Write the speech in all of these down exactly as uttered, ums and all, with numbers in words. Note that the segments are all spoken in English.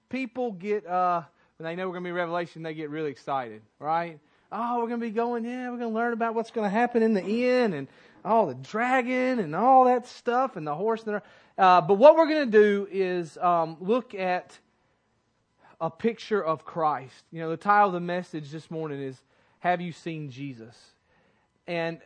people get, uh, when they know we're going to be in Revelation, they get really excited, right? Oh, we're going to be going, yeah, we're going to learn about what's going to happen in the end, and all the dragon and all that stuff, and the horse. And the, uh, but what we're going to do is um, look at a picture of Christ. You know, the title of the message this morning is, Have You Seen Jesus? And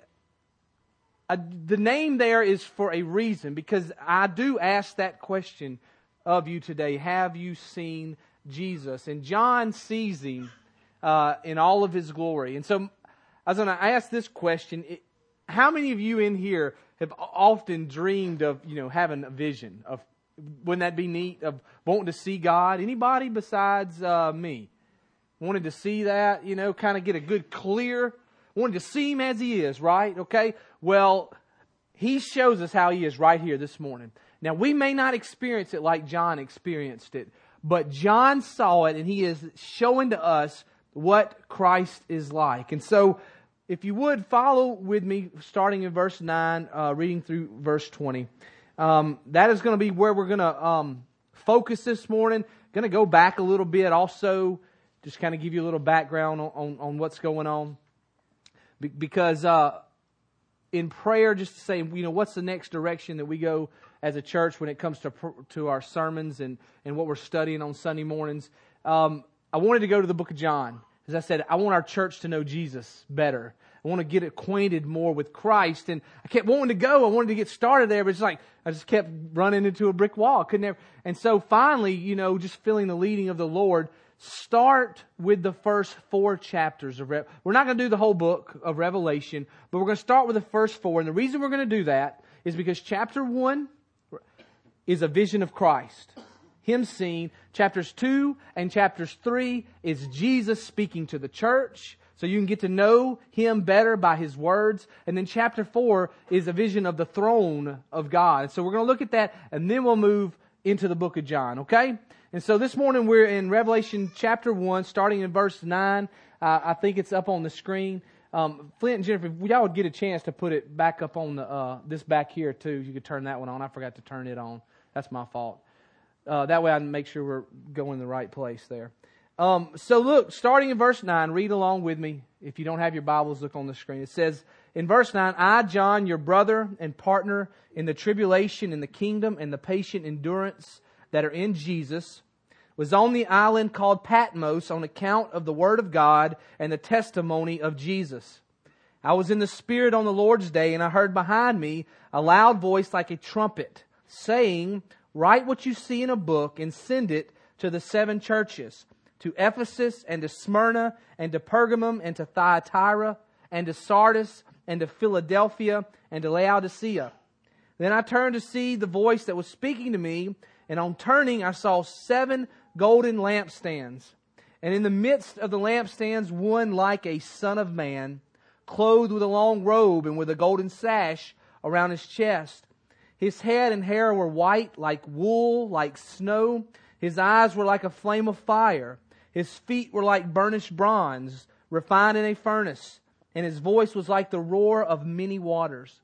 uh, the name there is for a reason, because I do ask that question of you today. Have you seen Jesus? And John sees Him uh, in all of His glory. And so I was going to ask this question. It, how many of you in here have often dreamed of, you know, having a vision of, wouldn't that be neat, of wanting to see God? Anybody besides uh, me? Wanted to see that, you know, kind of get a good clear, wanted to see Him as He is, right? Okay, well, He shows us how He is right here this morning. Now, we may not experience it like John experienced it, but John saw it, and he is showing to us what Christ is like. And so, if you would, follow with me, starting in verse nine, uh, reading through verse twenty. Um, that is going to be where we're going to um, focus this morning. Going to go back a little bit also, just kind of give you a little background on, on, on what's going on. Be- because uh, in prayer, just to say, you know, what's the next direction that we go as a church when it comes to to our sermons and, and what we're studying on Sunday mornings. Um, I wanted to go to the book of John. As I said, I want our church to know Jesus better. I want to get acquainted more with Christ. And I kept wanting to go. I wanted to get started there, but it's like I just kept running into a brick wall. I couldn't ever. And so finally, you know, just feeling the leading of the Lord, start with the first four chapters of Revelation. We're not going to do the whole book of Revelation, but we're going to start with the first four. And the reason we're going to do that is because chapter one is a vision of Christ, Him seen. Chapters two and chapters three is Jesus speaking to the church, so you can get to know Him better by His words. And then chapter four is a vision of the throne of God. So we're going to look at that, and then we'll move into the book of John, okay? And so this morning we're in Revelation chapter one, starting in verse nine. Uh, I think it's up on the screen. Um, Flint and Jennifer, if y'all would get a chance to put it back up on the uh, this back here too, you could turn that one on. I forgot to turn it on. That's my fault. Uh, that way I can make sure we're going in the right place there. Um, so look, starting in verse nine, read along with me. If you don't have your Bibles, look on the screen. It says in verse nine, I, John, your brother and partner in the tribulation and the kingdom and the patient endurance that are in Jesus, was on the island called Patmos on account of the word of God and the testimony of Jesus. I was in the Spirit on the Lord's day, and I heard behind me a loud voice like a trumpet, saying, Write what you see in a book and send it to the seven churches, to Ephesus and to Smyrna and to Pergamum and to Thyatira and to Sardis and to Philadelphia and to Laodicea. Then I turned to see the voice that was speaking to me, and on turning I saw seven golden lampstands. And in the midst of the lampstands one like a son of man, clothed with a long robe and with a golden sash around his chest. His head and hair were white like wool, like snow. His eyes were like a flame of fire. His feet were like burnished bronze, refined in a furnace. And his voice was like the roar of many waters.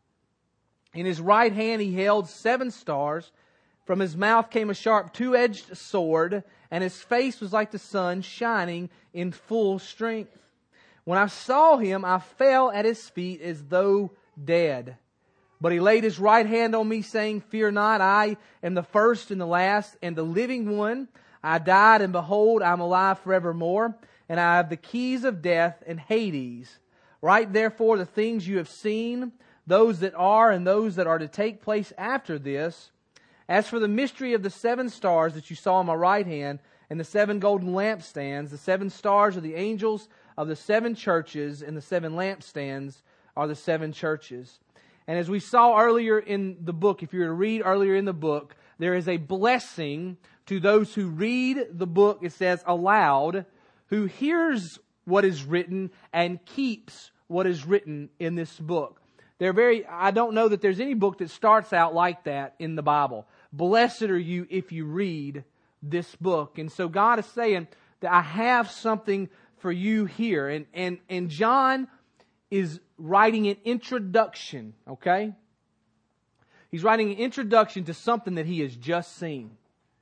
In his right hand he held seven stars. From his mouth came a sharp two-edged sword, and his face was like the sun shining in full strength. When I saw him, I fell at his feet as though dead. But he laid his right hand on me, saying, Fear not, I am the first and the last, and the living one. I died, and behold, I am alive forevermore, and I have the keys of death and Hades. Write therefore the things you have seen, those that are and those that are to take place after this. As for the mystery of the seven stars that you saw on my right hand, and the seven golden lampstands, the seven stars are the angels of the seven churches, and the seven lampstands are the seven churches. And as we saw earlier in the book, if you were to read earlier in the book, there is a blessing to those who read the book, it says, aloud, who hears what is written and keeps what is written in this book. They're very, I don't know that there's any book that starts out like that in the Bible. Blessed are you if you read this book. And so God is saying that I have something for you here. And, and, and John is writing an introduction, okay? He's writing an introduction to something that he has just seen.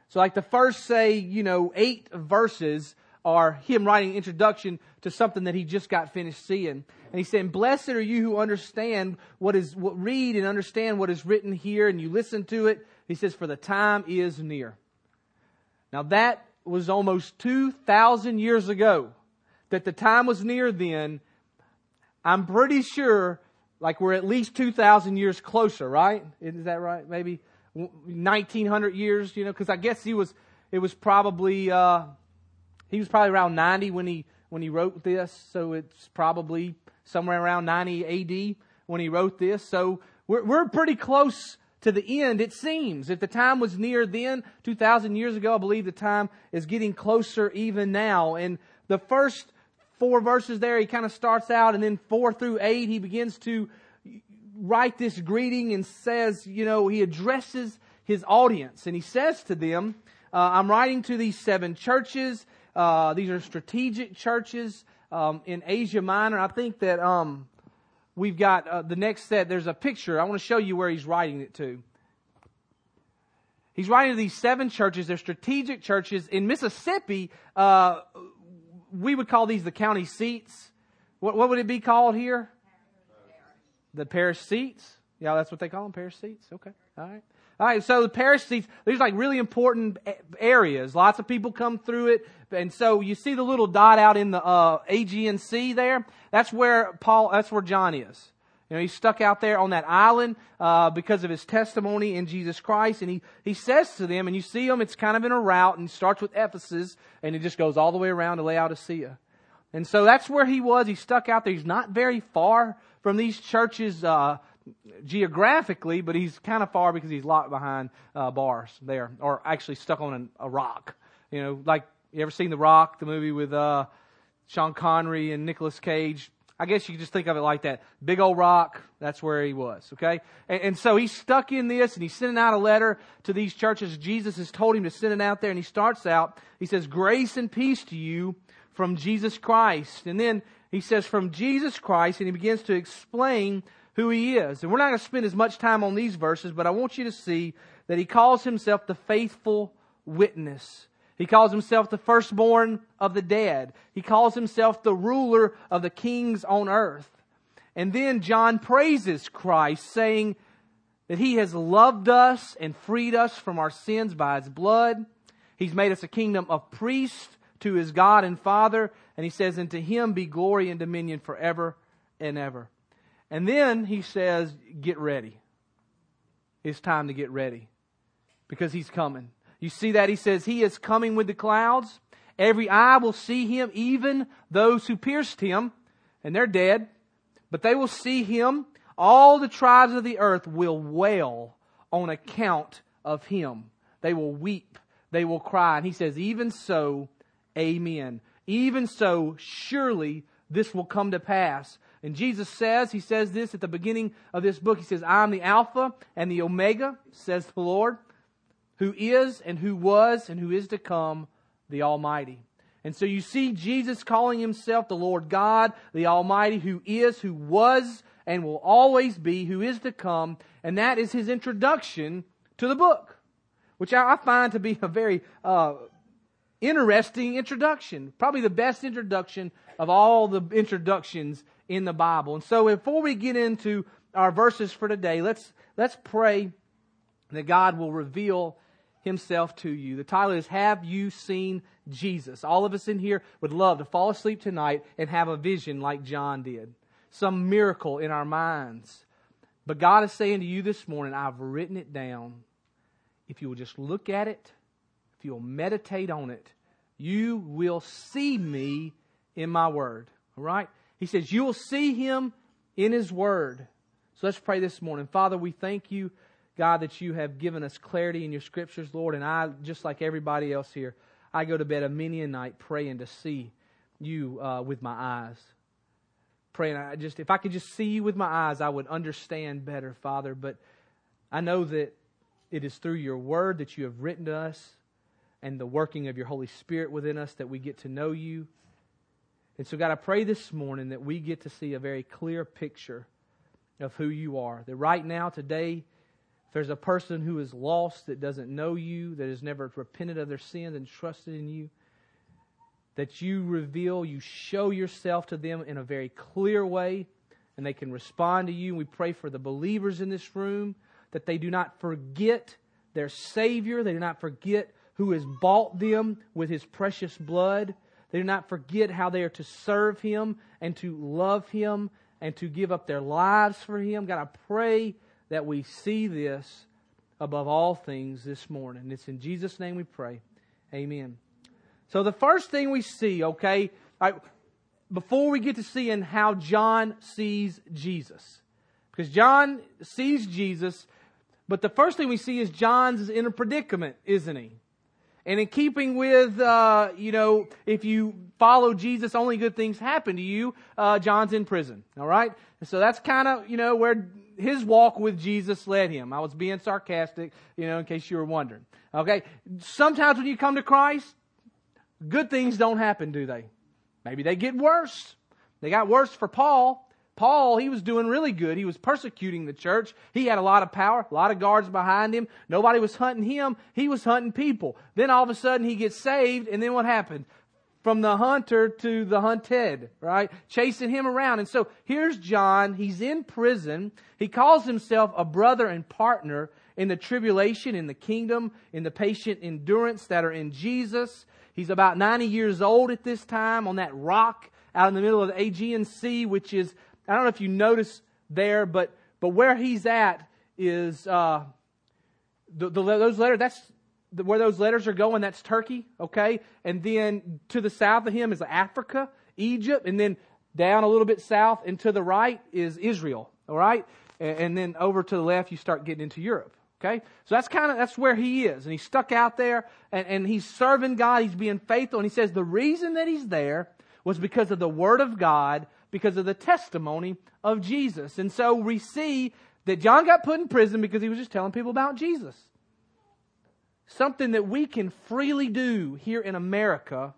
So like the first, say, you know, eight verses are him writing an introduction to something that he just got finished seeing. And he's saying, blessed are you who understand what is, what read and understand what is written here, and you listen to it. He says, for the time is near. Now that was almost two thousand years ago. That the time was near then. I'm pretty sure, like we're at least two thousand years closer, right? Is that right? Maybe nineteen hundred years, you know, because I guess he was, it was probably, uh, he was probably around ninety when he, when he wrote this. So it's probably somewhere around ninety A D when he wrote this. So we're, we're pretty close to the end, it seems. If the time was near then, two thousand years ago, I believe the time is getting closer even now. And the first four verses there, he kind of starts out, and then four through eight, he begins to write this greeting and says, you know, he addresses his audience. And he says to them, uh, I'm writing to these seven churches. Uh, these are strategic churches um, in Asia Minor. I think that um, we've got uh, the next set. There's a picture. I want to show you where he's writing it to. He's writing to these seven churches. They're strategic churches in Mississippi. Uh, we would call these the county seats. What, what would it be called here? The parish seats. Yeah, that's what they call them, parish seats. Okay, all right. All right, so the parish seats, these are like really important areas. Lots of people come through it. And so you see the little dot out in the uh, Aegean Sea there? That's where Paul, that's where John is. You know, he's stuck out there on that island uh, because of his testimony in Jesus Christ. And he, he says to them, and you see him, it's kind of in a route, and he starts with Ephesus, and it just goes all the way around to Laodicea. And so that's where he was. He's stuck out there. He's not very far from these churches uh, geographically, but he's kind of far because he's locked behind uh, bars there, or actually stuck on an, a rock. You know, like, you ever seen The Rock, the movie with uh, Sean Connery and Nicolas Cage? I guess you could just think of it like that. Big old rock, that's where he was, okay? And, and so he's stuck in this, and he's sending out a letter to these churches. Jesus has told him to send it out there, and he starts out, he says, grace and peace to you from Jesus Christ. And then he says, from Jesus Christ, and he begins to explain who he is. And we're not going to spend as much time on these verses, but I want you to see that he calls himself the faithful witness. He calls himself the firstborn of the dead. He calls himself the ruler of the kings on earth. And then John praises Christ, saying that He has loved us and freed us from our sins by His blood. He's made us a kingdom of priests to His God and Father. And He says, and to Him be glory and dominion forever and ever. And then He says, get ready. It's time to get ready, because He's coming. You see that? He says, He is coming with the clouds. Every eye will see Him, even those who pierced Him, and they're dead. But they will see Him. All the tribes of the earth will wail on account of Him. They will weep. They will cry. And He says, even so, amen. Even so, surely this will come to pass. And Jesus says, He says this at the beginning of this book. He says, I am the Alpha and the Omega, says the Lord, who is and who was and who is to come, the Almighty. And so you see Jesus calling Himself the Lord God, the Almighty, who is, who was, and will always be, who is to come. And that is His introduction to the book, which I find to be a very uh, interesting introduction. Probably the best introduction of all the introductions in the Bible. And so before we get into our verses for today, let's let's pray that God will reveal Himself to you. The title is, Have You Seen Jesus? All of us in here would love to fall asleep tonight and have a vision like John did. Some miracle in our minds. But God is saying to you this morning, I've written it down. If you will just look at it, if you will meditate on it, you will see me in my Word. All right? He says you will see Him in His Word. So let's pray this morning. Father, we thank You, God, that You have given us clarity in Your Scriptures, Lord. And I, just like everybody else here, I go to bed a many a night praying to see You uh, with my eyes. Praying, I just, if I could just see You with my eyes, I would understand better, Father. But I know that it is through Your Word that You have written to us, and the working of Your Holy Spirit within us, that we get to know You. And so, God, I pray this morning that we get to see a very clear picture of who You are. That right now, today, If there's a person who is lost that doesn't know you, that has never repented of their sins and trusted in you, that you reveal, you show yourself to them in a very clear way, and they can respond to you. We pray for the believers in this room, that they do not forget their Savior. They do not forget who has bought them with His precious blood. They do not forget how they are to serve Him and to love Him and to give up their lives for Him. God, I pray that we see this above all things this morning. It's in Jesus' name we pray. Amen. So the first thing we see, okay, all right, before we get to seeing how John sees Jesus, because John sees Jesus, but the first thing we see is John's in a predicament, isn't he? And in keeping with, uh, you know, if you follow Jesus, only good things happen to you, uh, John's in prison, all right? And so that's kind of, you know, where his walk with Jesus led him. I was being sarcastic, you know, in case you were wondering. Okay? Sometimes when you come to Christ, good things don't happen, do they? Maybe they get worse. They got worse for Paul. Paul, he was doing really good. He was persecuting the church. He had a lot of power, a lot of guards behind him. Nobody was hunting him. He was hunting people. Then all of a sudden he gets saved, and then what happened? From the hunter to the hunted, right? Chasing him around. And so here's John. He's in prison. He calls himself a brother and partner in the tribulation, in the kingdom, in the patient endurance that are in Jesus. He's about ninety years old at this time on that rock out in the middle of the Aegean Sea, which is, I don't know if you notice there, but but where he's at is uh, the, the those letters. That's the, where those letters are going. That's Turkey, okay. And then to the south of him is Africa, Egypt, and then down a little bit south and to the right is Israel. All right, and, and then over to the left you start getting into Europe. Okay, so that's kind of that's where he is, and he's stuck out there, and, and he's serving God. He's being faithful, and he says the reason that he's there was because of the Word of God, because of the testimony of Jesus. And so we see that John got put in prison because he was just telling people about Jesus. Something that we can freely do here in America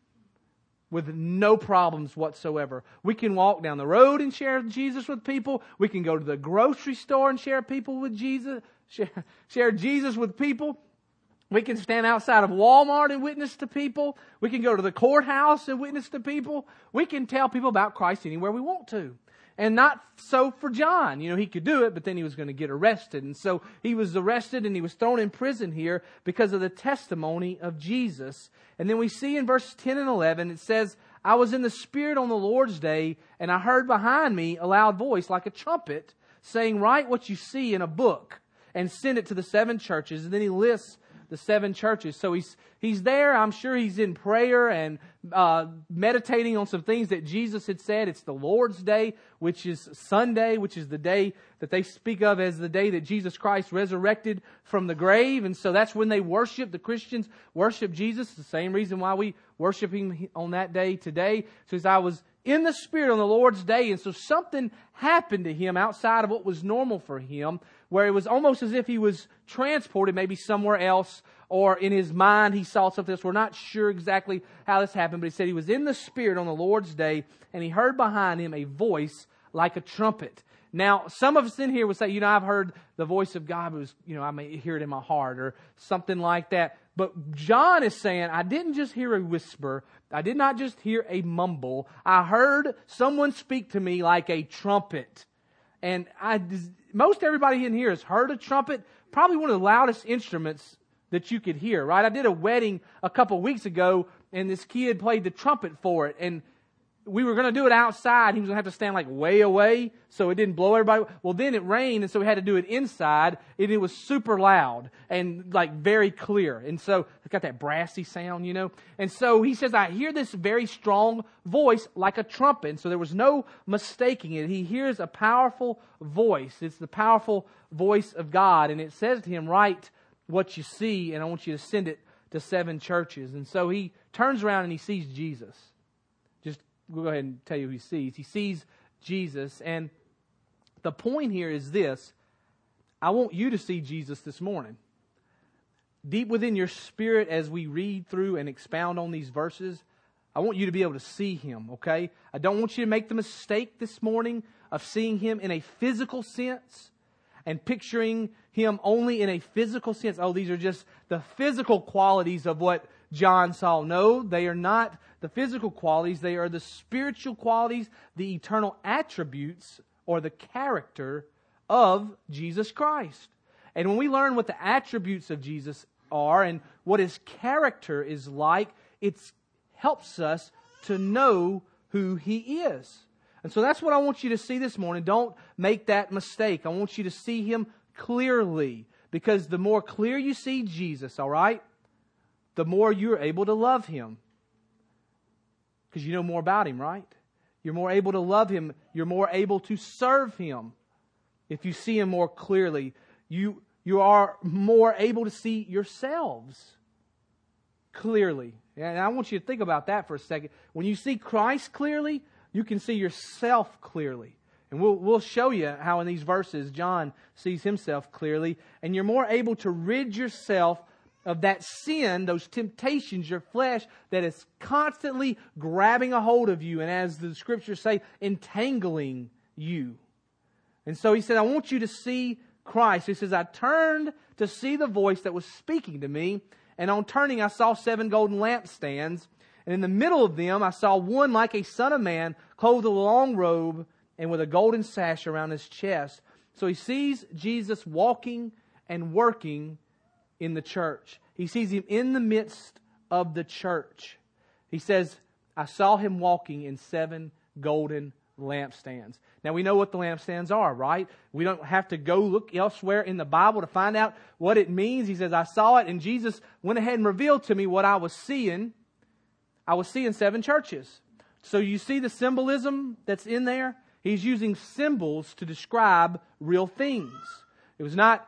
with no problems whatsoever. We can walk down the road and share Jesus with people. We can go to the grocery store and share people with Jesus, share, share Jesus with people. We can stand outside of Walmart and witness to people. We can go to the courthouse and witness to people. We can tell people about Christ anywhere we want to. And not so for John. You know, he could do it, but then he was going to get arrested. And so he was arrested and he was thrown in prison here because of the testimony of Jesus. And then we see in verses ten and eleven, it says, I was in the Spirit on the Lord's day, and I heard behind me a loud voice like a trumpet saying, write what you see in a book and send it to the seven churches. And then he lists the seven churches. So he's he's there. I'm sure he's in prayer and uh, meditating on some things that Jesus had said. It's the Lord's Day, which is Sunday, which is the day that they speak of as the day that Jesus Christ resurrected from the grave. And so that's when they worship. The Christians worship Jesus. It's the same reason why we worship Him on that day today. So as I was in the Spirit on the Lord's day, and so something happened to him outside of what was normal for him, where it was almost as if he was transported maybe somewhere else, or in his mind he saw something else. We're not sure exactly how this happened, but he said he was in the Spirit on the Lord's day, and he heard behind him a voice like a trumpet. Now, some of us in here would say, you know, I've heard the voice of God, but it was, you know, I may hear it in my heart or something like that. But John is saying, I didn't just hear a whisper. I did not just hear a mumble. I heard someone speak to me like a trumpet. And I, most everybody in here has heard a trumpet, probably one of the loudest instruments that you could hear, right? I did a wedding a couple weeks ago, and this kid played the trumpet for it. And we were going to do it outside. He was going to have to stand like way away so it didn't blow everybody. Well, then it rained, and so we had to do it inside, and it was super loud and like very clear. And so it got that brassy sound, you know. And so he says, I hear this very strong voice like a trumpet. And so there was no mistaking it. He hears a powerful voice. It's the powerful voice of God. And it says to him, write what you see, and I want you to send it to seven churches. And so he turns around and he sees Jesus. We'll go ahead and tell you who he sees. He sees Jesus. And the point here is this. I want you to see Jesus this morning. Deep within your spirit, as we read through and expound on these verses, I want you to be able to see Him, okay? I don't want you to make the mistake this morning of seeing Him in a physical sense. and picturing Him only in a physical sense. Oh, these are just the physical qualities of what John saw. No, they are not the physical qualities. They are the spiritual qualities, the eternal attributes, or the character of Jesus Christ. And when we learn what the attributes of Jesus are and what His character is like, it helps us to know who He is. And so that's what I want you to see this morning. Don't make that mistake. I want you to see Him clearly. Because the more clear you see Jesus, all right, the more you're able to love Him. Because you know more about Him, right? You're more able to love Him. You're more able to serve Him. If you see Him more clearly, you, you are more able to see yourselves clearly. And I want you to think about that for a second. When you see Christ clearly, you can see yourself clearly. And we'll, we'll show you how in these verses John sees himself clearly. And you're more able to rid yourself of that sin, those temptations, your flesh, that is constantly grabbing a hold of you. And as the Scriptures say, entangling you. And so he said, I want you to see Christ. He says, I turned to see the voice that was speaking to me. And on turning, I saw seven golden lampstands. And in the middle of them, I saw one like a son of man, clothed with a long robe and with a golden sash around his chest. So he sees Jesus walking and working in the church. He sees Him in the midst of the church. He says, I saw Him walking in seven golden lampstands. Now we know what the lampstands are, right? We don't have to go look elsewhere in the Bible to find out what it means. He says, I saw it, and Jesus went ahead and revealed to me what I was seeing. I was seeing seven churches. So you see the symbolism that's in there? He's using symbols to describe real things. It was not,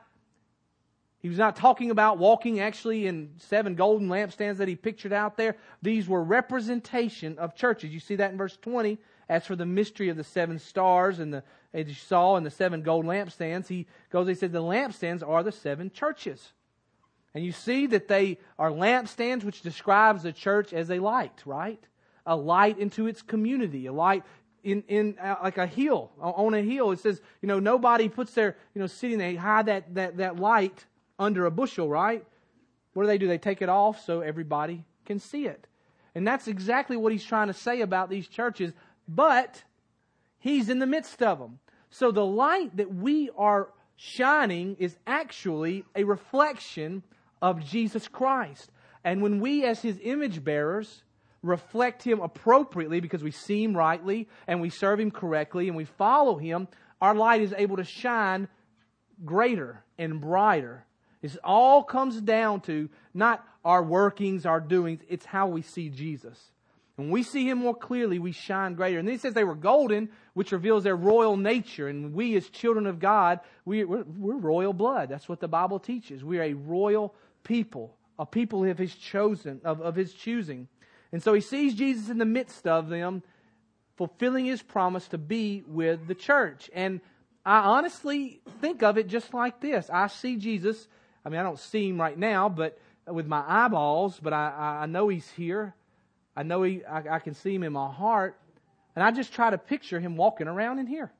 he was not talking about walking actually in seven golden lampstands that he pictured out there. These were representation of churches. You see that in verse twenty. As for the mystery of the seven stars and the, as you saw in the seven golden lampstands, he goes, he said the lampstands are the seven churches. And you see that they are lampstands, which describes the church as a light, right? A light into its community, a light in, in uh, like a hill, on a hill. It says, you know, nobody puts their, you know, sitting, they hide that, that, that light under a bushel, right? What do they do? They take it off so everybody can see it. And that's exactly what he's trying to say about these churches, but He's in the midst of them. So the light that we are shining is actually a reflection of Jesus Christ. And when we as His image bearers reflect Him appropriately because we see Him rightly and we serve Him correctly and we follow Him, our light is able to shine greater and brighter. This all comes down to not our workings, our doings, it's how we see Jesus. When we see Him more clearly, we shine greater. And then he says they were golden, which reveals their royal nature. And we as children of God, we, we're, we're royal blood. That's what the Bible teaches. We are a royal people, a people of His chosen, of, of His choosing. And so he sees Jesus in the midst of them, fulfilling His promise to be with the church. And I honestly think of it just like this. I see Jesus, I mean, I don't see Him right now, but with my eyeballs, but I, I know He's here. I know he, I, I can see Him in my heart. And I just try to picture Him walking around in here.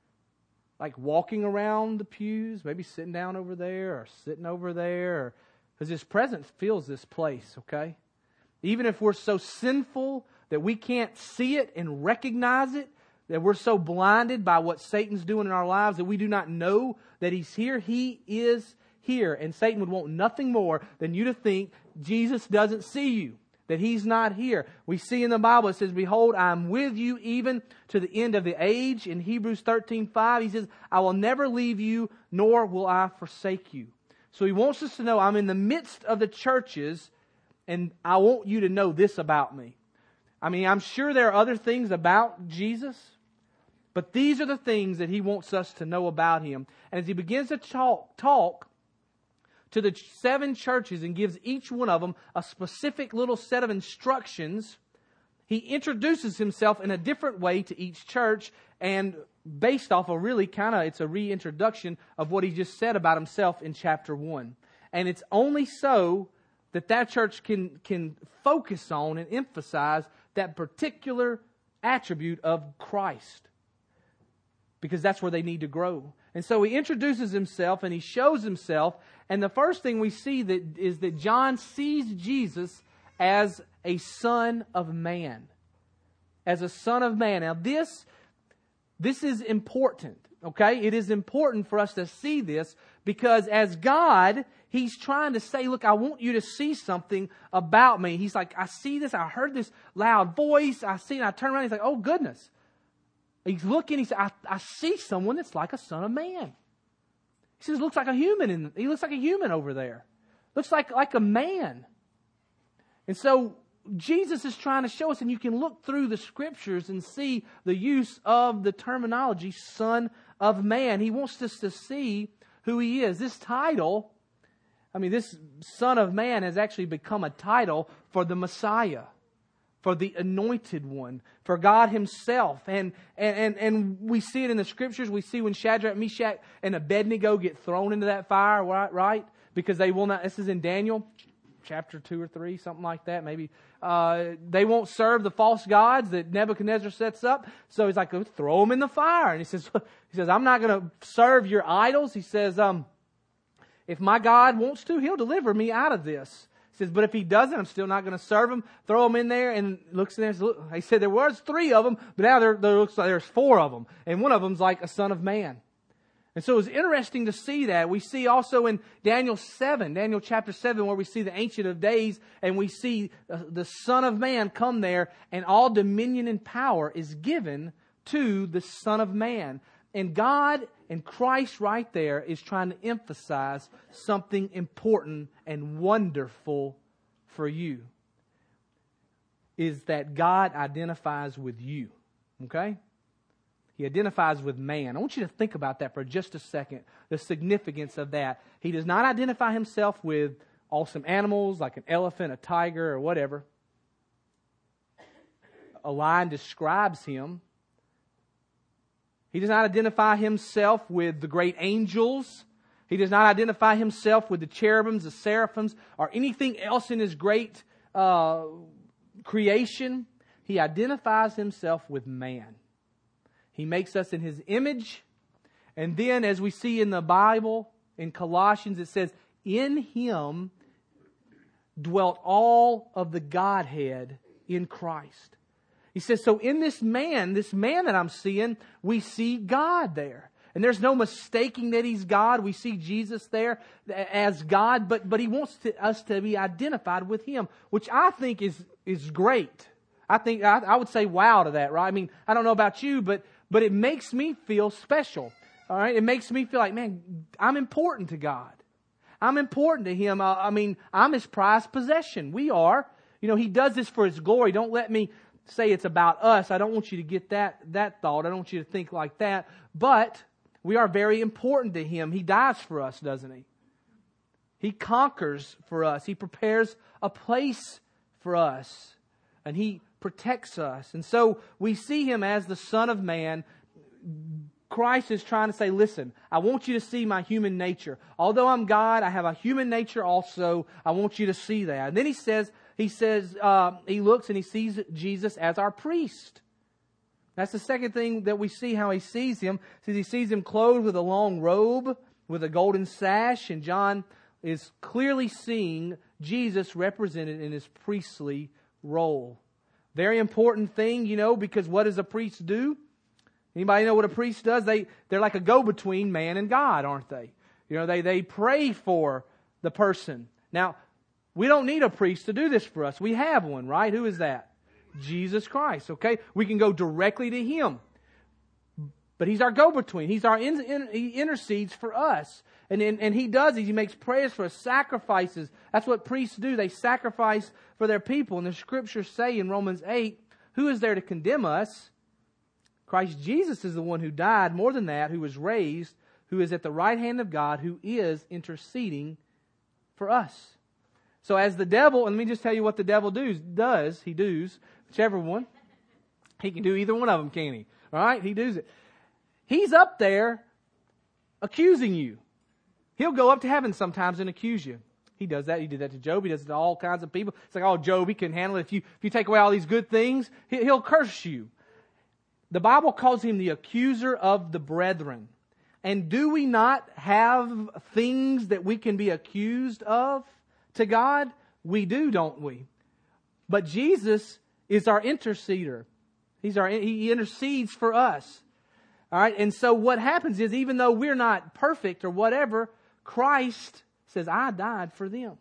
Like walking around the pews, maybe sitting down over there or sitting over there. Because His presence fills this place, okay? Even if we're so sinful that we can't see it and recognize it, that we're so blinded by what Satan's doing in our lives that we do not know that He's here, He is here. And Satan would want nothing more than you to think Jesus doesn't see you, that He's not here. We see in the Bible, it says, behold, I am with you even to the end of the age. In Hebrews thirteen five, He says, I will never leave you, nor will I forsake you. So He wants us to know, I'm in the midst of the churches, and I want you to know this about me. I mean, I'm sure there are other things about Jesus, but these are the things that He wants us to know about Him. And as He begins to talk, talk to the seven churches and gives each one of them a specific little set of instructions, He introduces Himself in a different way to each church, and based off of really kind of, it's a reintroduction of what He just said about Himself in chapter one. And it's only so that that church can, can focus on and emphasize that particular attribute of Christ. Because that's where they need to grow. And so he introduces himself and he shows himself. And the first thing we see that is that John sees Jesus as a son of man. As a son of man. Now this, this is important. Okay? It is important for us to see this because as God, He's trying to say, look, I want you to see something about me. He's like, I see this. I heard this loud voice. I see it. I turn around. He's like, oh, goodness. He's looking. He said, I, I see someone that's like a son of man. He says, looks like a human. In, he looks like a human over there. Looks like, like a man. And so Jesus is trying to show us, and you can look through the Scriptures and see the use of the terminology, Son of Man. He wants us to see who He is. This title, I mean, this Son of Man has actually become a title for the Messiah, for the Anointed One, for God Himself. And, and, and, and we see it in the Scriptures. We see when Shadrach, Meshach, and Abednego get thrown into that fire, right? right? Because they will not, this is in Daniel chapter two or three, something like that, maybe. Uh, they won't serve the false gods that Nebuchadnezzar sets up. So he's like, oh, throw them in the fire. And he says, he says, I'm not going to serve your idols. He says, um, if my God wants to, He'll deliver me out of this. He says, but if He doesn't, I'm still not going to serve Him. Throw them in there, and looks in there. Look, he said there was three of them, but now there, there looks like there's four of them, and one of them's like a son of man. And so it's interesting to see that. We see also in Daniel seven, Daniel chapter seven, where we see the Ancient of Days, and we see the Son of Man come there, and all dominion and power is given to the Son of Man. And God and Christ right there is trying to emphasize something important and wonderful for you. Is that God identifies with you. Okay? He identifies with man. I want you to think about that for just a second. The significance of that. He does not identify Himself with awesome animals like an elephant, a tiger, or whatever. A lion describes Him. He does not identify Himself with the great angels. He does not identify Himself with the cherubims, the seraphims, or anything else in His great uh, creation. He identifies Himself with man. He makes us in His image. And then as we see in the Bible, in Colossians, it says, in Him dwelt all of the Godhead in Christ. He says, so in this man, this man that I'm seeing, we see God there. And there's no mistaking that He's God. We see Jesus there as God, but, but He wants to, us to be identified with Him, which I think is, is great. I think, I, I would say wow to that, right? I mean, I don't know about you, but But it makes me feel special. All right? It makes me feel like, man, I'm important to God. I'm important to Him. I, I mean, I'm His prized possession. We are. You know, He does this for His glory. Don't let me say it's about us. I don't want you to get that, that thought. I don't want you to think like that. But we are very important to Him. He dies for us, doesn't He? He conquers for us. He prepares a place for us. And He protects us. And so we see Him as the Son of Man. Christ is trying to say, listen, I want you to see my human nature. Although I'm God, I have a human nature also. I want you to see that. And then He says, He says, uh, He looks and He sees Jesus as our priest. That's the second thing that we see how He sees Him. He sees Him clothed with a long robe, with a golden sash. And John is clearly seeing Jesus represented in His priestly role. Very important thing, you know, because what does a priest do? Anybody know what a priest does? They, they're like a go-between man and God, aren't they? You know, they, they pray for the person. Now, we don't need a priest to do this for us. We have one, right? Who is that? Jesus Christ, okay? We can go directly to Him. But He's our go-between. He's our in, in, He intercedes for us. And, and, and He does it. He makes prayers for us, sacrifices. That's what priests do. They sacrifice for their people. And the Scriptures say in Romans eight, who is there to condemn us? Christ Jesus is the one who died. More than that, who was raised, who is at the right hand of God, who is interceding for us. So as the devil, and let me just tell you what the devil does. does he does, whichever one. He can do either one of them, can he? All right? He does it. He's up there accusing you. He'll go up to heaven sometimes and accuse you. He does that. He did that to Job. He does it to all kinds of people. It's like, oh, Job, he can handle it. If you, if you take away all these good things, he, he'll curse you. The Bible calls him the accuser of the brethren. And do we not have things that we can be accused of to God? We do, don't we? But Jesus is our interceder. He's our, He intercedes for us. All right, and so what happens is, even though we're not perfect or whatever, Christ says, I died for them.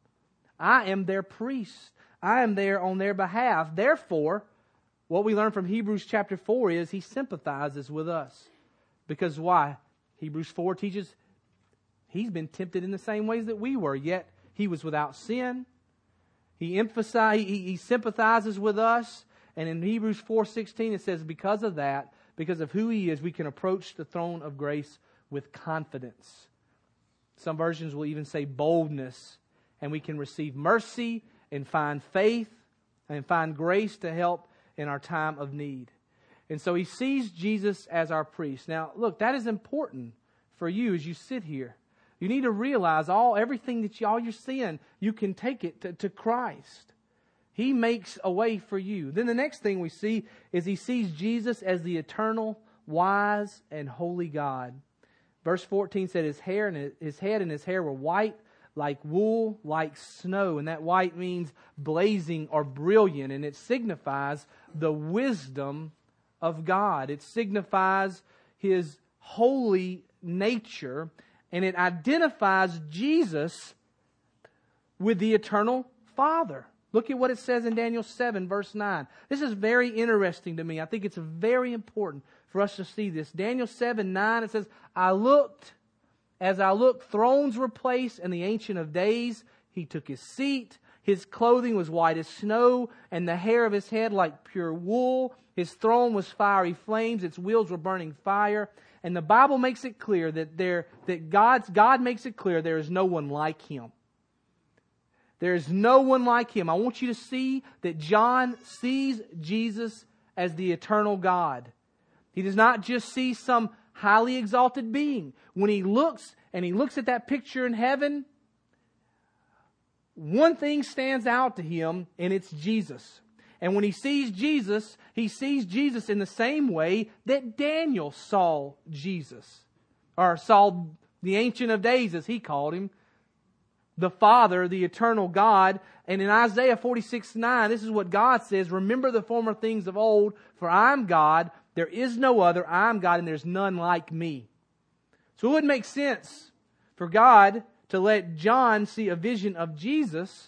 I am their priest. I am there on their behalf. Therefore, what we learn from Hebrews chapter four is He sympathizes with us. Because why? Hebrews four teaches He's been tempted in the same ways that we were, yet He was without sin. He emphasizes, he, he sympathizes with us. And in Hebrews four sixteen it says, because of that, because of who He is, we can approach the throne of grace with confidence. Some versions will even say boldness. And we can receive mercy and find faith and find grace to help in our time of need. And so He sees Jesus as our priest. Now, look, that is important for you as you sit here. You need to realize all everything that you, all your sin, you can take it to, to Christ. He makes a way for you. Then the next thing we see is He sees Jesus as the eternal, wise, and holy God. Verse fourteen said his hair and his, his head and his hair were white like wool, like snow. And that white means blazing or brilliant. And it signifies the wisdom of God. It signifies His holy nature. And it identifies Jesus with the eternal Father. Look at what it says in Daniel seven, verse nine. This is very interesting to me. I think it's very important for us to see this. Daniel seven, nine, it says, I looked, as I looked, thrones were placed, and the Ancient of Days, He took His seat. His clothing was white as snow, and the hair of His head like pure wool. His throne was fiery flames. Its wheels were burning fire. And the Bible makes it clear that there, that God's, God makes it clear there is no one like Him. There is no one like Him. I want you to see that John sees Jesus as the eternal God. He does not just see some highly exalted being. When he looks and he looks at that picture in heaven, one thing stands out to him, and it's Jesus. And when he sees Jesus, he sees Jesus in the same way that Daniel saw Jesus. Or saw the Ancient of Days, as he called Him. The Father, the eternal God. And in Isaiah forty-six nine, this is what God says, remember the former things of old, for I am God, there is no other, I am God, and there's none like me. So it would make sense for God to let John see a vision of Jesus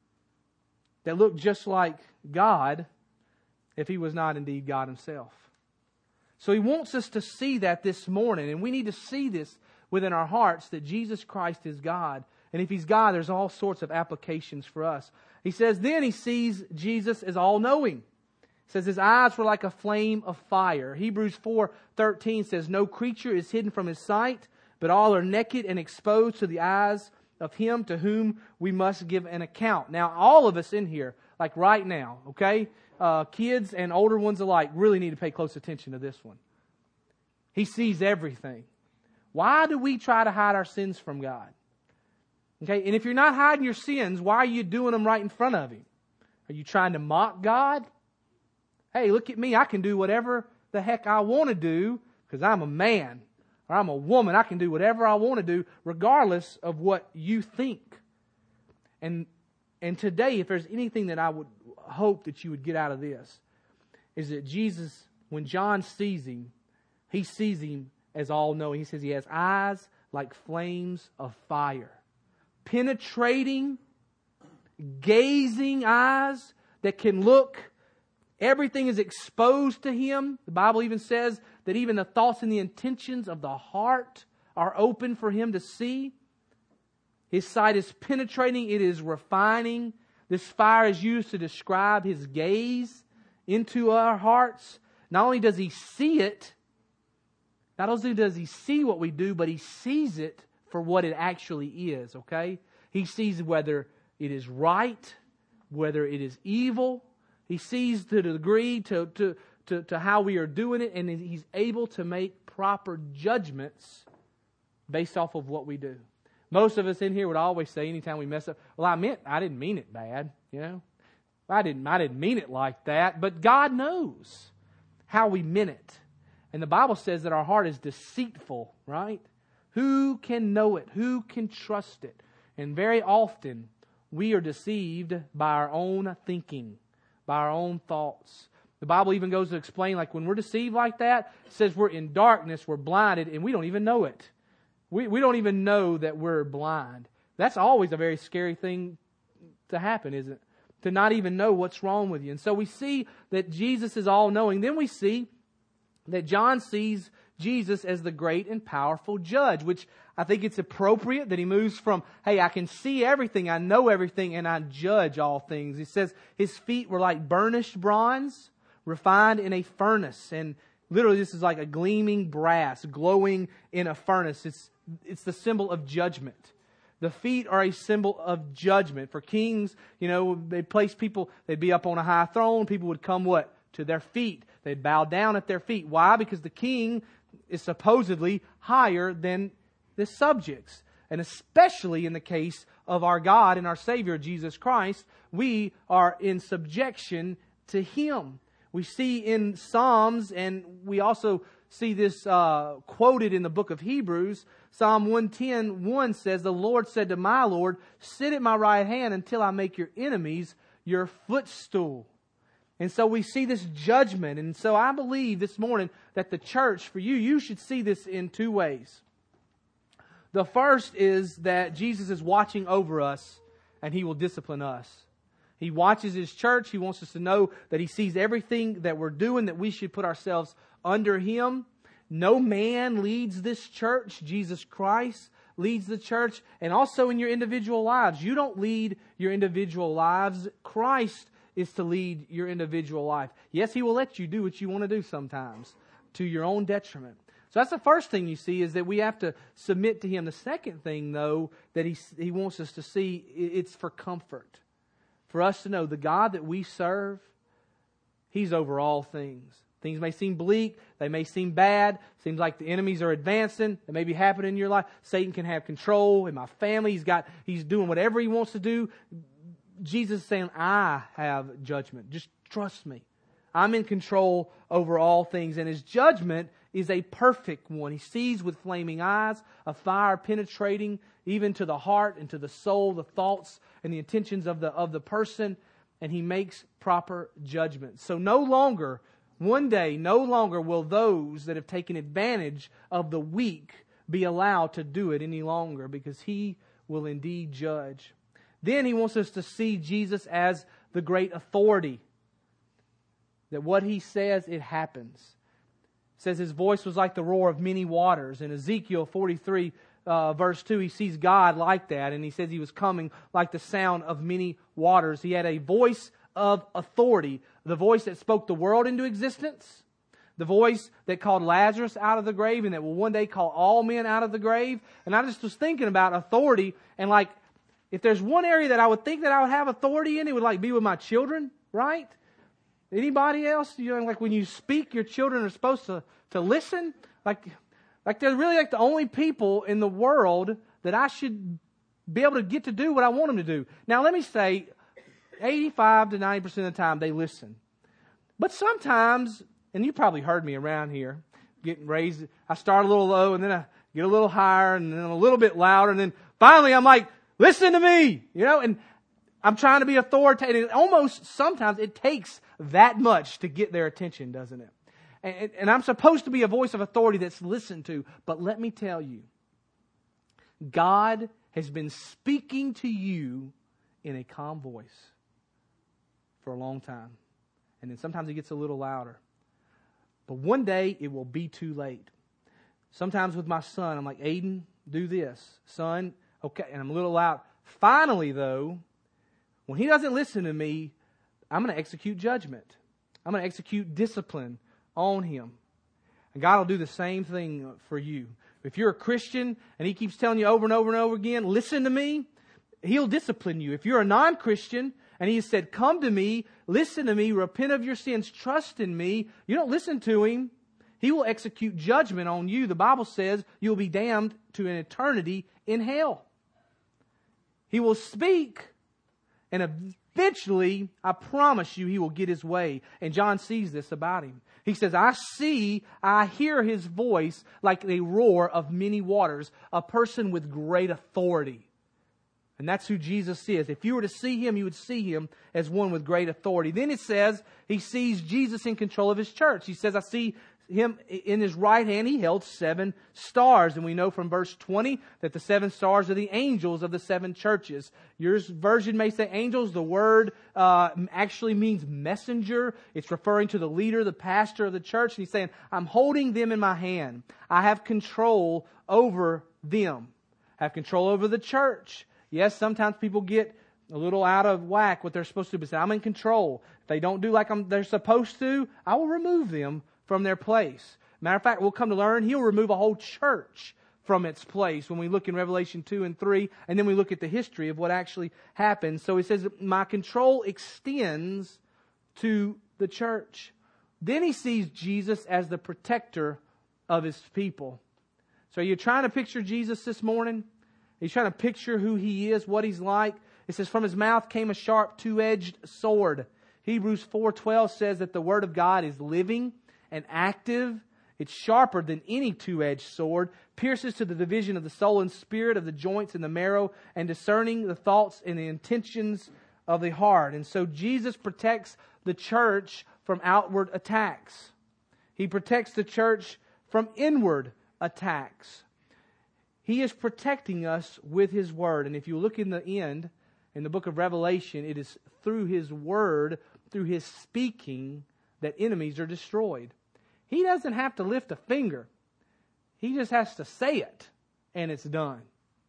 that looked just like God if He was not indeed God Himself. So He wants us to see that this morning, and we need to see this within our hearts, that Jesus Christ is God. And if He's God, there's all sorts of applications for us. He says, then He sees Jesus as all-knowing. It says His eyes were like a flame of fire. Hebrews four thirteen says, no creature is hidden from His sight, but all are naked and exposed to the eyes of Him to whom we must give an account. Now, all of us in here, like right now, okay, uh, kids and older ones alike, really need to pay close attention to this one. He sees everything. Why do we try to hide our sins from God? Okay, and if you're not hiding your sins, why are you doing them right in front of Him? Are you trying to mock God? Hey, look at me, I can do whatever the heck I want to do because I'm a man or I'm a woman. I can do whatever I want to do regardless of what you think. And and today, if there's anything that I would hope that you would get out of this, is that Jesus, when John sees Him, he sees Him as all-knowing. He says He has eyes like flames of fire. Penetrating, gazing eyes that can look. Everything is exposed to Him. The Bible even says that even the thoughts and the intentions of the heart are open for Him to see. His sight is penetrating. It is refining. This fire is used to describe His gaze into our hearts. Not only does He see it, not only does He see what we do, but He sees it for what it actually is, okay? He sees whether it is right, whether it is evil. He sees to the degree to, to, to, to how we are doing it, and He's able to make proper judgments based off of what we do. Most of us in here would always say anytime we mess up, well, I meant, I didn't mean it bad, you know. I didn't, I didn't mean it like that, but God knows how we meant it. And the Bible says that our heart is deceitful, right? Who can know it? Who can trust it? And very often we are deceived by our own thinking, by our own thoughts. The Bible even goes to explain, like when we're deceived like that, it says we're in darkness, we're blinded, and we don't even know it. We, we don't even know that we're blind. That's always a very scary thing to happen, isn't it? To not even know what's wrong with you. And so we see that Jesus is all-knowing. Then we see that John sees Jesus as the great and powerful judge, which I think it's appropriate that he moves from, hey, I can see everything, I know everything, and I judge all things. He says his feet were like burnished bronze, refined in a furnace. And literally this is like a gleaming brass, glowing in a furnace. It's, it's the symbol of judgment. The feet are a symbol of judgment. For kings, you know, they place people, they'd be up on a high throne, people would come what? To their feet. They'd bow down at their feet. Why? Because the king is supposedly higher than the subjects. And especially in the case of our God and our Savior, Jesus Christ, we are in subjection to Him. We see in Psalms, and we also see this uh, quoted in the book of Hebrews. Psalm one ten, one says, the Lord said to my Lord, sit at my right hand until I make your enemies your footstool. And so we see this judgment. And so I believe this morning that the church, for you, you should see this in two ways. The first is that Jesus is watching over us and He will discipline us. He watches His church. He wants us to know that He sees everything that we're doing, that we should put ourselves under Him. No man leads this church. Jesus Christ leads the church. And also in your individual lives. You don't lead your individual lives. Christ is to lead your individual life. Yes, He will let you do what you want to do sometimes to your own detriment. So that's the first thing you see, is that we have to submit to Him. The second thing, though, that He, he wants us to see, it's for comfort. For us to know the God that we serve, He's over all things. Things may seem bleak. They may seem bad. Seems like the enemies are advancing. That may be happening in your life. Satan can have control in my family. He's got, he's doing whatever he wants to do. Jesus is saying, I have judgment. Just trust me. I'm in control over all things. And His judgment is a perfect one. He sees with flaming eyes, a fire penetrating even to the heart and to the soul, the thoughts and the intentions of the, of the person. And He makes proper judgment. So no longer, one day, no longer will those that have taken advantage of the weak be allowed to do it any longer, because He will indeed judge. Then He wants us to see Jesus as the great authority. That what He says, it happens. It says His voice was like the roar of many waters. In Ezekiel forty-three, uh, verse two, he sees God like that. And He says He was coming like the sound of many waters. He had a voice of authority. The voice that spoke the world into existence. The voice that called Lazarus out of the grave, and that will one day call all men out of the grave. And I just was thinking about authority, and like, if there's one area that I would think that I would have authority in, it would like be with my children, right? Anybody else? You know, like when you speak, your children are supposed to, to listen. Like, like they're really like the only people in the world that I should be able to get to do what I want them to do. Now let me say, eighty-five to ninety percent of the time they listen. But sometimes, and you probably heard me around here, getting raised, I start a little low and then I get a little higher and then a little bit louder, and then finally I'm like, listen to me, you know, and I'm trying to be authoritative. Almost sometimes it takes that much to get their attention, doesn't it? And, and I'm supposed to be a voice of authority that's listened to. But let me tell you, God has been speaking to you in a calm voice for a long time. And then sometimes it gets a little louder. But one day it will be too late. Sometimes with my son, I'm like, Aiden, do this. Son, okay. And I'm a little loud. Finally, though, when he doesn't listen to me, I'm going to execute judgment. I'm going to execute discipline on him. And God will do the same thing for you. If you're a Christian and He keeps telling you over and over and over again, listen to me, He'll discipline you. If you're a non-Christian and He has said, come to me, listen to me, repent of your sins, trust in me, you don't listen to Him, He will execute judgment on you. The Bible says you'll be damned to an eternity in hell. He will speak, and eventually, I promise you, he will get his way. And John sees this about him. He says, I see, I hear his voice like a roar of many waters, a person with great authority. And that's who Jesus is. If you were to see him, you would see him as one with great authority. Then it says he sees Jesus in control of his church. He says, I see him in his right hand. He held seven stars. And we know from verse twenty that the seven stars are the angels of the seven churches. Your version may say angels. The word uh, actually means messenger. It's referring to the leader, the pastor of the church. And he's saying, I'm holding them in my hand. I have control over them. I have control over the church. Yes, sometimes people get a little out of whack what they're supposed to do, but say, I'm in control. If they don't do like I'm, they're supposed to, I will remove them from their place. Matter of fact, we'll come to learn He'll remove a whole church from its place when we look in Revelation two and three, and then we look at the history of what actually happened. So He says, my control extends to the church. Then He sees Jesus as the protector of His people. So are you trying to picture Jesus this morning? He's trying to picture who He is, what He's like. It says, from His mouth came a sharp two-edged sword. Hebrews four twelve says that the Word of God is living and active. It's sharper than any two-edged sword, pierces to the division of the soul and spirit, of the joints and the marrow, and discerning the thoughts and the intentions of the heart. And so Jesus protects the church from outward attacks. He protects the church from inward attacks. He is protecting us with His Word. And if you look in the end, in the book of Revelation, it is through His Word, through His speaking, that enemies are destroyed. He doesn't have to lift a finger. He just has to say it, and it's done.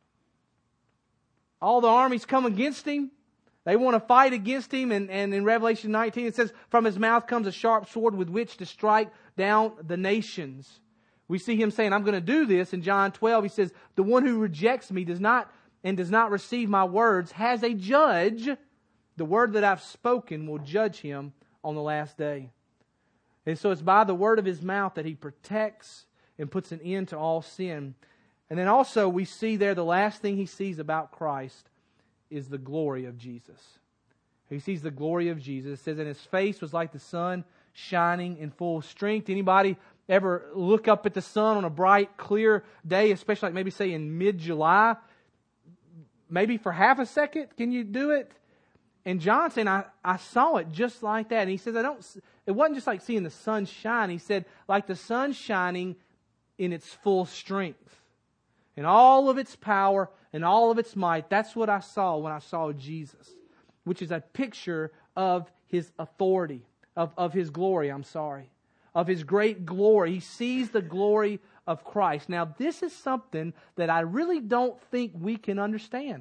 All the armies come against Him. They want to fight against Him. And, and in Revelation nineteen, it says, from His mouth comes a sharp sword with which to strike down the nations. We see Him saying, I'm going to do this. In John twelve, He says, the one who rejects Me does not and does not receive My words has a judge. The word that I've spoken will judge him on the last day. And so it's by the word of His mouth that He protects and puts an end to all sin. And then also we see there the last thing He sees about Christ is the glory of Jesus. He sees the glory of Jesus. It says, and His face was like the sun shining in full strength. Anybody ever look up at the sun on a bright, clear day, especially like maybe say in mid-July? Maybe for half a second, can you do it? And John saying, I, I saw it just like that. And he says, I don't. It wasn't just like seeing the sun shine. He said, like the sun shining in its full strength. In all of its power and all of its might. That's what I saw when I saw Jesus. Which is a picture of His authority. Of, of His glory, I'm sorry. Of His great glory. He sees the glory of Christ. Now, this is something that I really don't think we can understand.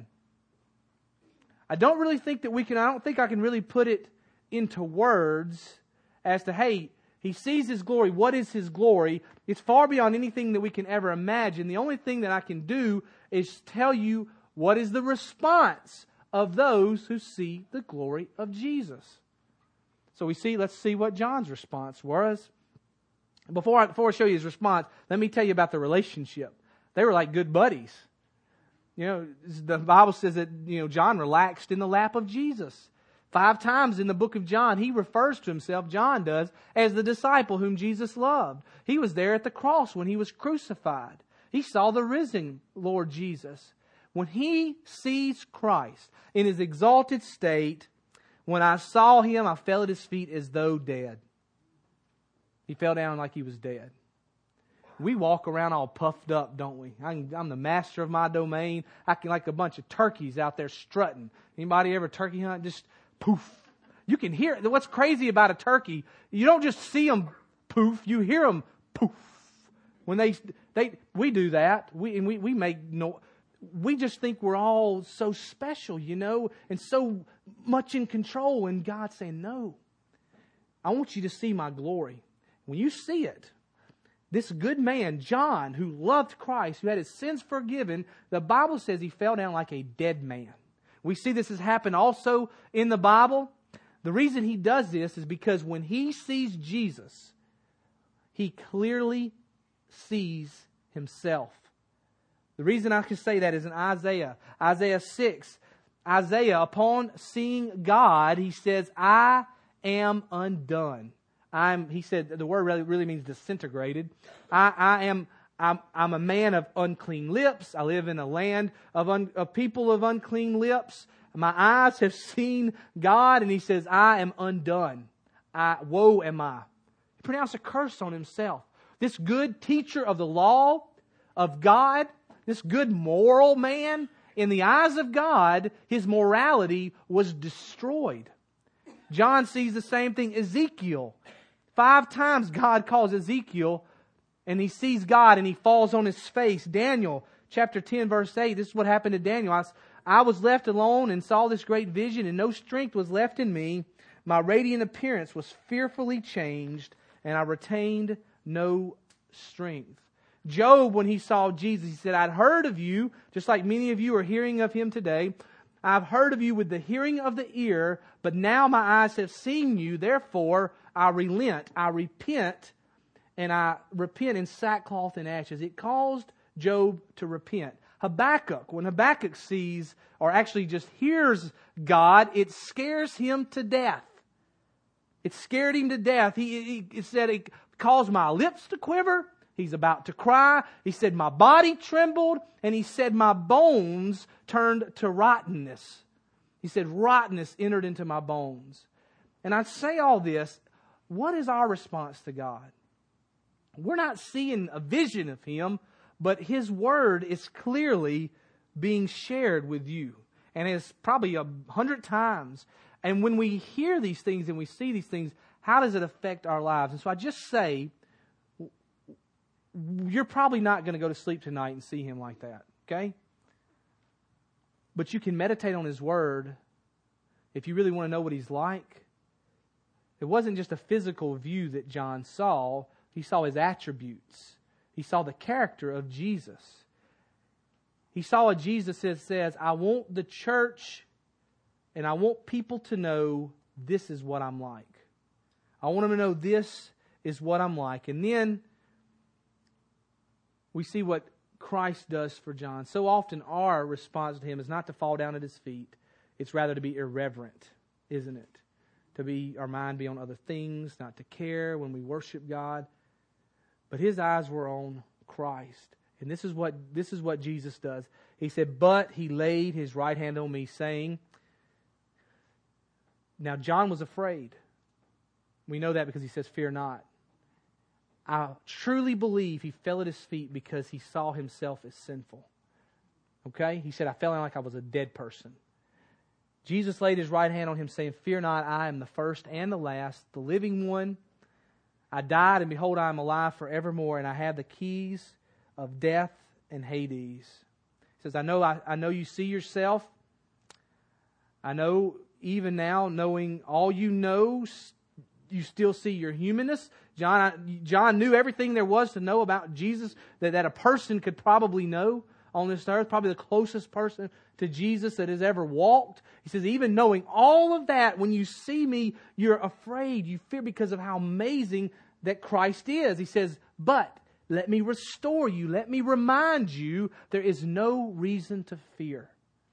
I don't really think that we can, I don't think I can really put it into words as to, hey, He sees His glory. What is His glory? It's far beyond anything that we can ever imagine. The only thing that I can do is tell you what is the response of those who see the glory of Jesus. So we see, let's see what John's response was. Before I, before I show you his response, let me tell you about the relationship. They were like good buddies. You know, the Bible says that, you know, John relaxed in the lap of Jesus. Five times in the book of John, he refers to himself, John does, as the disciple whom Jesus loved. He was there at the cross when He was crucified. He saw the risen Lord Jesus. When he sees Christ in His exalted state, when I saw Him, I fell at His feet as though dead. He fell down like he was dead. We walk around all puffed up, don't we? I'm the master of my domain. I can like a bunch of turkeys out there strutting. Anybody ever turkey hunt? Just poof. You can hear it. What's crazy about a turkey, you don't just see them poof, you hear them poof. When they, they, we do that. We, and we, we make no, we just think we're all so special, you know, and so much in control. And God's saying, no, I want you to see my glory. When you see it, this good man, John, who loved Christ, who had his sins forgiven, the Bible says he fell down like a dead man. We see this has happened also in the Bible. The reason he does this is because when he sees Jesus, he clearly sees himself. The reason I can say that is in Isaiah. Isaiah six. Isaiah, upon seeing God, he says, I am undone. I'm, he said, the word really, really means disintegrated. I, I am, I'm, I'm a man of unclean lips. I live in a land of, un, of people of unclean lips. My eyes have seen God, and he says, I am undone. I, woe am I. He pronounced a curse on himself. This good teacher of the law of God, this good moral man, in the eyes of God, his morality was destroyed. John sees the same thing. Ezekiel. Five times God calls Ezekiel, and he sees God and he falls on his face. Daniel, chapter ten, verse eight. This is what happened to Daniel. I, I was left alone and saw this great vision, and no strength was left in me. My radiant appearance was fearfully changed, and I retained no strength. Job, when he saw Jesus, he said, I'd heard of you, just like many of you are hearing of Him today. I've heard of you with the hearing of the ear, but now my eyes have seen you. Therefore, I relent, I repent, and I repent in sackcloth and ashes. It caused Job to repent. Habakkuk, when Habakkuk sees, or actually just hears God, it scares him to death. It scared him to death. He, he it said it caused my lips to quiver. He's about to cry. He said, my body trembled. And he said, my bones turned to rottenness. He said, rottenness entered into my bones. And I say all this, what is our response to God? We're not seeing a vision of Him, but His Word is clearly being shared with you. And it's probably a hundred times. And when we hear these things and we see these things, how does it affect our lives? And so I just say, you're probably not going to go to sleep tonight and see Him like that, okay? But you can meditate on His Word if you really want to know what He's like. It wasn't just a physical view that John saw. He saw His attributes. He saw the character of Jesus. He saw a Jesus that says, I want the church and I want people to know this is what I'm like. I want them to know this is what I'm like. And then we see what Christ does for John. So often our response to Him is not to fall down at His feet. It's rather to be irreverent, isn't it? To be our mind be on other things, not to care when we worship God. But His eyes were on Christ. And this is what this is what Jesus does. He said, but He laid His right hand on me, saying... Now John was afraid. We know that because he says, fear not. I truly believe he fell at His feet because he saw himself as sinful. Okay? He said, I felt like I was a dead person. Jesus laid His right hand on him, saying, fear not, I am the first and the last, the living one. I died, and behold, I am alive forevermore, and I have the keys of death and Hades. He says, I know, I, I know you see yourself. I know even now, knowing all you know, you still see your humanness. John, John knew everything there was to know about Jesus that, that a person could probably know on this earth, probably the closest person to Jesus that has ever walked. He says, even knowing all of that, when you see me, you're afraid. You fear because of how amazing that Christ is. He says, but let me restore you. Let me remind you there is no reason to fear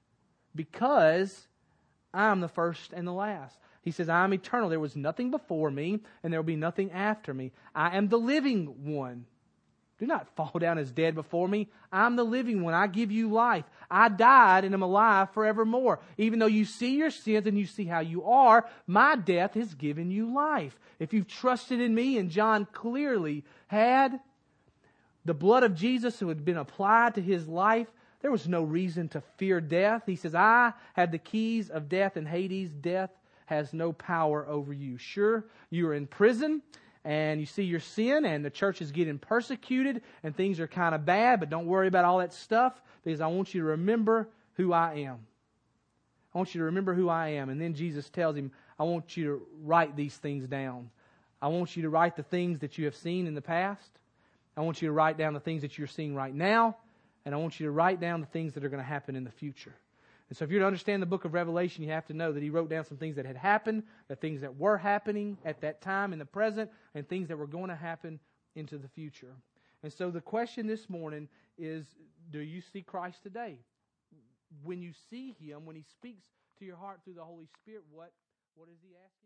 because I am the first and the last. He says, I am eternal. There was nothing before me, and there will be nothing after me. I am the living one. Do not fall down as dead before me. I'm the living one. I give you life. I died and am alive forevermore. Even though you see your sins and you see how you are, my death has given you life. If you've trusted in me, and John clearly had, the blood of Jesus who had been applied to his life, there was no reason to fear death. He says, I have the keys of death and Hades. Death has no power over you. Sure, you're in prison and you see your sin and the church is getting persecuted and things are kind of bad, but don't worry about all that stuff because I want you to remember who I am. I want you to remember who I am. And then Jesus tells him, I want you to write these things down. I want you to write the things that you have seen in the past. I want you to write down the things that you're seeing right now. And I want you to write down the things that are going to happen in the future. And so if you're to understand the book of Revelation, you have to know that he wrote down some things that had happened, the things that were happening at that time in the present, and things that were going to happen into the future. And so the question this morning is, do you see Christ today? when you see Him, when He speaks to your heart through the Holy Spirit, what, what is He asking?